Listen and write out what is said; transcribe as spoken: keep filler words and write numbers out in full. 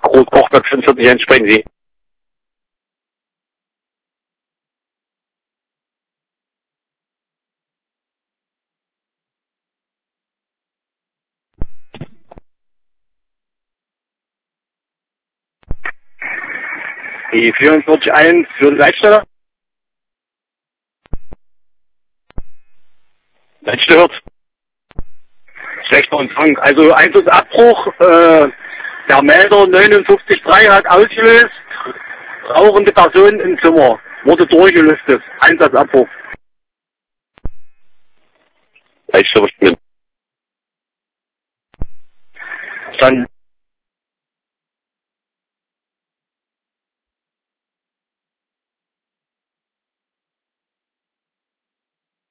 Großkochblock fünfundvierzig eins, sprechen Sie. Die vierundvierzig eins für die Leitstelle. Leitstelle hört. Schlechter Empfang. Also Einsatzsabbruch, äh, der Melder neunundfünfzig drei hat ausgelöst, rauchende Person im Zimmer, wurde durchgelüstet. Einsatzsabbruch. Leitstelle.